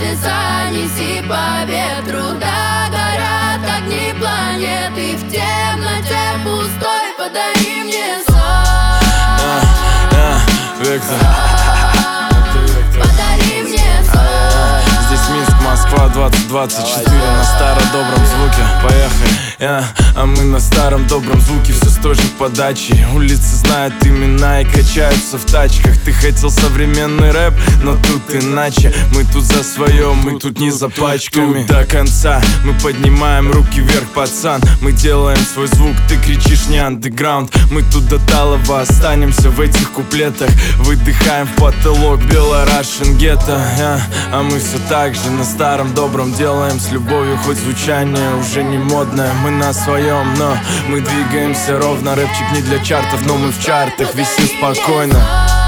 небеса, неси по ветру. Да, горят огни планеты, в темноте пустой подари мне сон. Вектор. Подари мне сон. Здесь Минск, Москва, 2024 на старо-добром звуке. Поехали. А мы на старом добром звуке, все с той же подачей. Улицы знают имена и качаются в тачках. Ты хотел современный рэп, но тут иначе. Мы тут за свое, мы тут не за пачками. Тут до конца мы поднимаем руки вверх, пацан. Мы делаем свой звук, ты кричишь не андеграунд. Мы тут до талого останемся в этих куплетах. Выдыхаем в потолок, белая Russian гетто. А мы все так же на старом добром делаем с любовью, хоть звучание уже не модное. Мы на своем, но мы двигаемся ровно. Рэпчик не для чартов, но мы в чартах висим спокойно.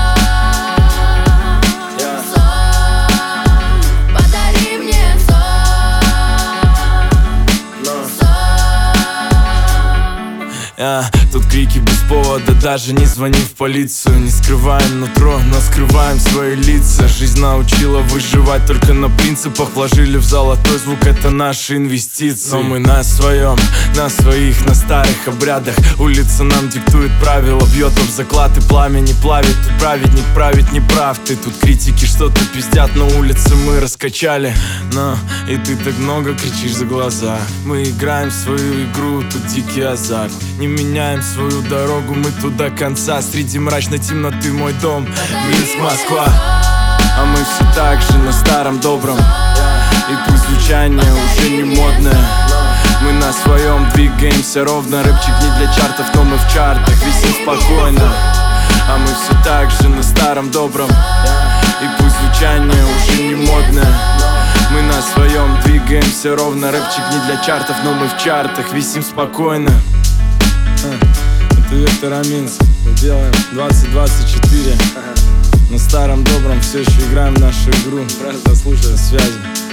Подари мне Тут крики без повода, даже не звони в полицию. Не скрываем нутро, но скрываем свои лица. Жизнь научила выживать только на принципах. Вложили в золотой звук, это наши инвестиции. Но мы на своем, на своих, на старых обрядах. Улица нам диктует правила, бьет об заклад и пламя не плавит. Тут праведник править не прав. Ты тут критики что-то пиздят, но улицы мы раскачали. Но и ты так много кричишь за глаза. Мы играем в свою игру, тут дикий азарт. Не меняем свою дорогу, мы тут до конца. Среди мрачной темноты мой дом, Минск, Москва. А мы все так же на старом добром. И пусть звучание уже не модное, мы на своем двигаемся ровно. Рэпчик не для чартов, но мы в чартах висим спокойно. А мы все так же на старом добром. И пусть звучание уже не модное, мы на своем двигаемся ровно. Рэпчик не для чартов, но мы в чартах висим спокойно. Это Вектор, Минск. Мы делаем 2024. На старом добром все еще играем в нашу игру. Просто слушай, связи.